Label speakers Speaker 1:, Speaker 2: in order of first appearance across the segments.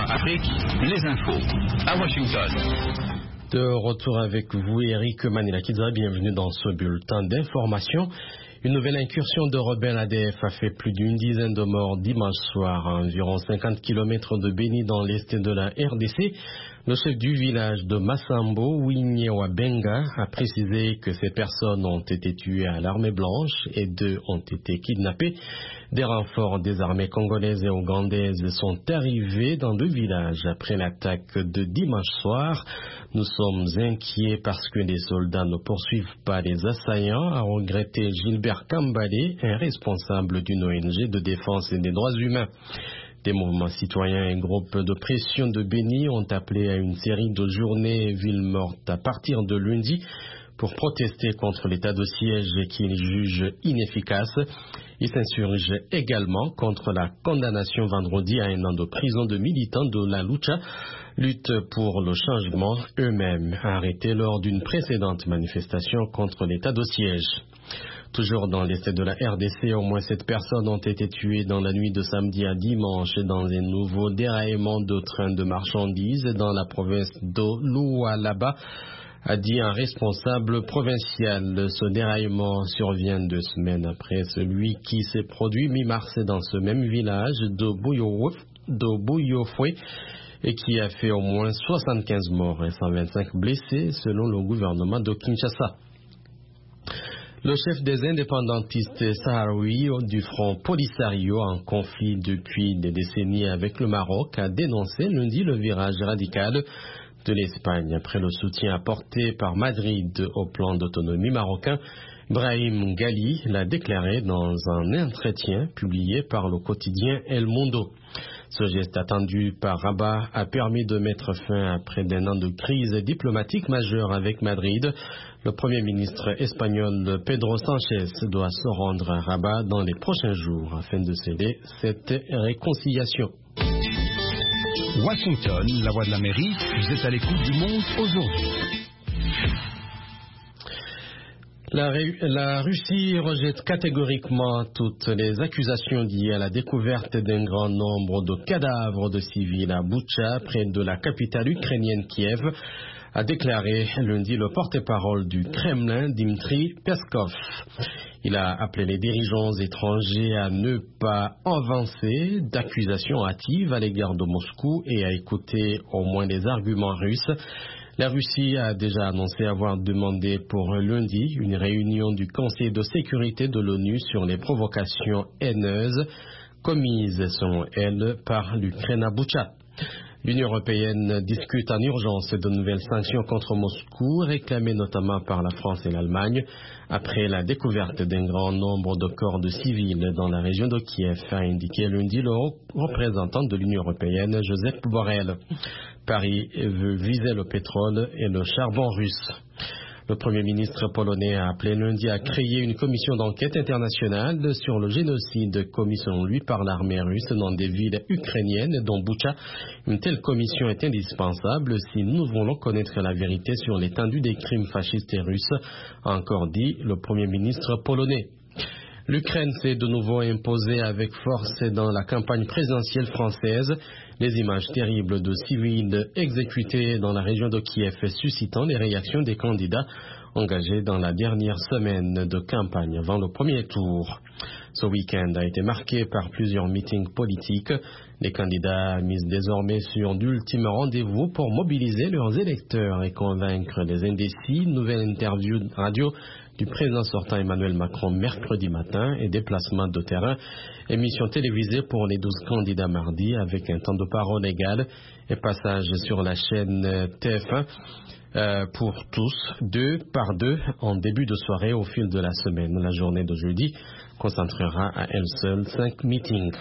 Speaker 1: Afrique, les infos à Washington.
Speaker 2: De retour avec vous, Eric Manilakidza, bienvenue dans ce bulletin d'information. Une nouvelle incursion de rebelles ADF a fait plus d'une dizaine de morts dimanche soir à environ 50 km de Beni dans l'est de la RDC. Le chef du village de Massambo, Winyewabenga, a précisé que ces personnes ont été tuées à l'armée blanche et 2 ont été kidnappées. Des renforts des armées congolaises et ougandaises sont arrivés dans le village après l'attaque de dimanche soir. Nous sommes inquiets parce que les soldats ne poursuivent pas les assaillants, a regretté Gilbert Kambale, un responsable d'une ONG de défense des droits humains. Des mouvements citoyens et groupes de pression de Beni ont appelé à une série de journées villes mortes à partir de lundi pour protester contre l'état de siège qu'ils jugent inefficace. Ils s'insurgent également contre la condamnation vendredi à 1 an de prison de militants de la lutte pour le changement, eux-mêmes arrêtés lors d'une précédente manifestation contre l'état de siège. Toujours dans l'est de la RDC, au moins 7 personnes ont été tuées dans la nuit de samedi à dimanche dans un nouveau déraillement de train de marchandises dans la province de Lualaba, a dit un responsable provincial. Ce déraillement survient 2 semaines après celui qui s'est produit mi-mars dans ce même village de Bouyofoué et qui a fait au moins 75 morts et 125 blessés selon le gouvernement de Kinshasa. Le chef des indépendantistes sahraouis du Front Polisario, en conflit depuis des décennies avec le Maroc, a dénoncé lundi le virage radical de l'Espagne après le soutien apporté par Madrid au plan d'autonomie marocain. Brahim Ghali l'a déclaré dans un entretien publié par le quotidien El Mundo. Ce geste attendu par Rabat a permis de mettre fin à près d'1 an de crise diplomatique majeure avec Madrid. Le Premier ministre espagnol Pedro Sánchez doit se rendre à Rabat dans les prochains jours afin de sceller cette réconciliation.
Speaker 1: Washington, la voix de l'Amérique, vous êtes à l'écoute du monde aujourd'hui.
Speaker 2: La Russie rejette catégoriquement toutes les accusations liées à la découverte d'un grand nombre de cadavres de civils à Boutcha, près de la capitale ukrainienne Kiev, a déclaré lundi le porte-parole du Kremlin, Dmitry Peskov. Il a appelé les dirigeants étrangers à ne pas avancer d'accusations hâtives à l'égard de Moscou et à écouter au moins les arguments russes. La Russie a déjà annoncé avoir demandé pour lundi une réunion du Conseil de sécurité de l'ONU sur les provocations haineuses commises, selon elle, par l'Ukraine à Boutcha. L'Union européenne discute en urgence de nouvelles sanctions contre Moscou, réclamées notamment par la France et l'Allemagne, après la découverte d'un grand nombre de corps de civils dans la région de Kiev, a indiqué lundi le représentant de l'Union européenne, Joseph Borrell. Paris veut viser le pétrole et le charbon russe. Le Premier ministre polonais a appelé lundi à créer une commission d'enquête internationale sur le génocide commis selon lui par l'armée russe dans des villes ukrainiennes dont Boutcha. Une telle commission est indispensable si nous voulons connaître la vérité sur l'étendue des crimes fascistes et russes, a encore dit le Premier ministre polonais. L'Ukraine s'est de nouveau imposée avec force dans la campagne présidentielle française. Les images terribles de civils exécutés dans la région de Kiev suscitant les réactions des candidats engagés dans la dernière semaine de campagne avant le premier tour. Ce week-end a été marqué par plusieurs meetings politiques. Les candidats misent désormais sur d'ultimes rendez-vous pour mobiliser leurs électeurs et convaincre les indécis. Nouvelle interview radio du président sortant Emmanuel Macron mercredi matin et déplacement de terrain. Émission télévisée pour les 12 candidats mardi avec un temps de parole égal et passage sur la chaîne TF1 pour tous, 2 par 2 en début de soirée au fil de la semaine. La journée de jeudi concentrera à elle seule 5 meetings.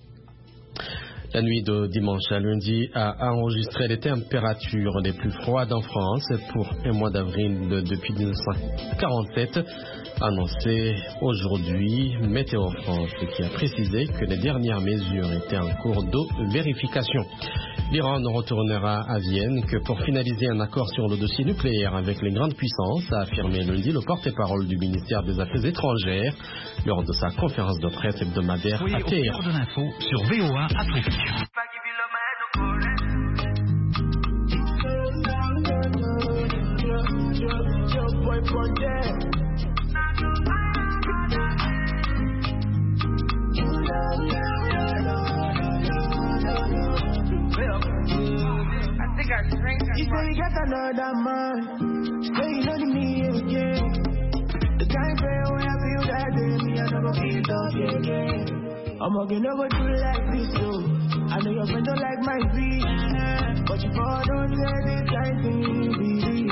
Speaker 2: La nuit de dimanche à lundi a enregistré les températures les plus froides en France pour un mois d'avril depuis 1947, annoncé aujourd'hui Météo France, qui a précisé que les dernières mesures étaient en cours de vérification. L'Iran ne retournera à Vienne que pour finaliser un accord sur le dossier nucléaire avec les grandes puissances, a affirmé lundi le porte-parole du ministère des Affaires étrangères lors de sa conférence de presse hebdomadaire à Téhéran.
Speaker 1: Au cœur de l'info sur VOA Afrique.
Speaker 3: You say you get another man, say you know me again. The kind of way I feel that day, me I never feel love again. I'm gonna never do like this, so I know your friend don't like my beat, but you all don't say this kind of thing, baby.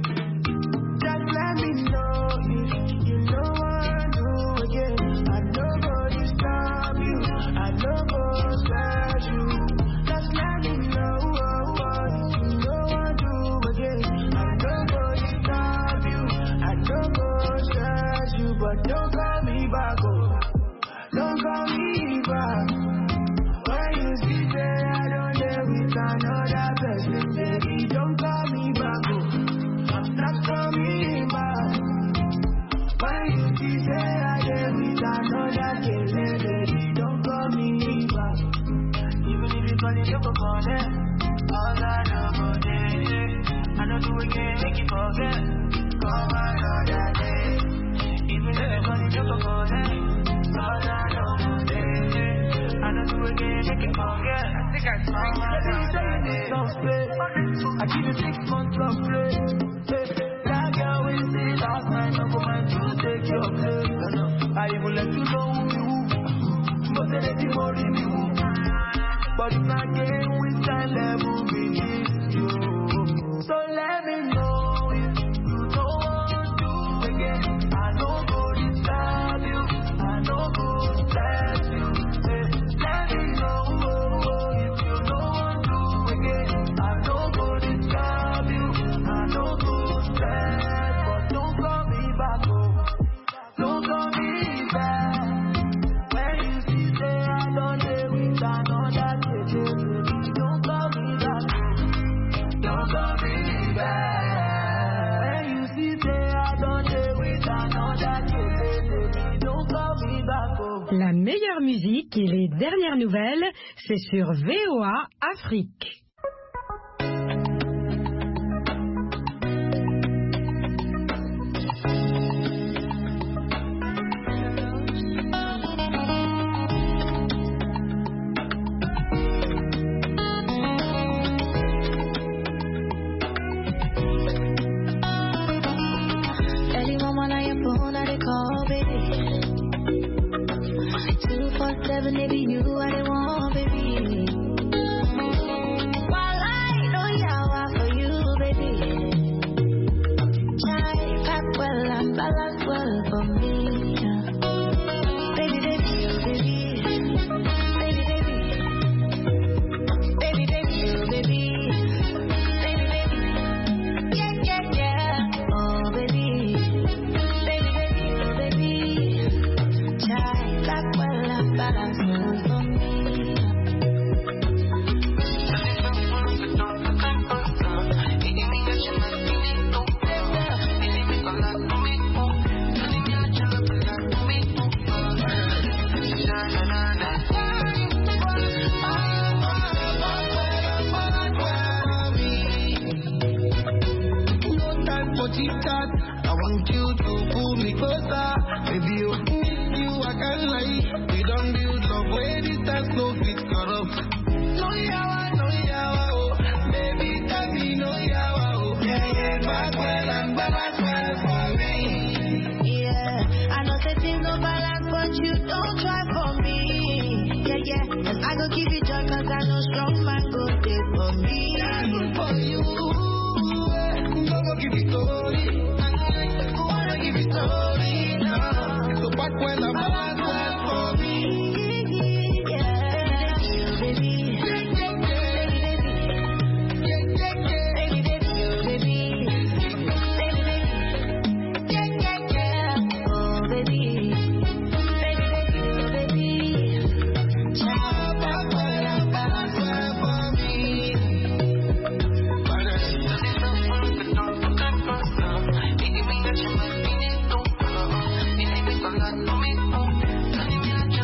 Speaker 3: Just let me know if you know what I do again. I know go stop you, I know go slash you. Just let me know if you know what I do again. I know go stop you, I know go slash you, but don't call me back, oh. Don't call me back. When you see say I don't live with another person, baby, don't call me back, oh. Not call me back. When you see say I live with another person, baby, don't call me back. Even if you call it up upon it, all I know about it, I know do again, make you forget. Call another day. Even if you call it up upon it, all I know about it, I know do again, make you forget. I think I saw my day. I give you 6 months of play. That girl will say last night, no go mind to take your place. I even let you know who you who, but then it's more in you. But it's not game with time level begins you. So let me know if you don't want to again. I know go disturb you, I know go stress you. Let me know if you don't want to again. I know go disturb you, I know go stress, but don't call me back, oh. Don't call me back. When you see say I don't live with another baby, don't call me back, oh. Don't call me back. When you see say I don't live with another baby, don't call me back, oh.
Speaker 4: La meilleure musique et les dernières nouvelles, c'est sur VOA Afrique.
Speaker 5: Early woman, I am born, I call, baby. 247, baby, you what I want, baby. While I know you're for you, baby. Try pack well and balance well for me. Baby, baby, oh, baby. Baby, baby. Baby, baby, oh, baby. Baby, baby. Yeah, yeah, yeah. Oh, baby. Baby, baby, oh, baby. Try pack well and balance well for me.
Speaker 3: No time for chit-chat. I want you to pull me closer. Baby, you miss you, I can't lie. We don't build love where distance no fit cut off. No yawa, oh. Baby, tell me no yawa, oh. Yeah, back well and balance well for me.
Speaker 5: Yeah, I know that things no balance, but you don't try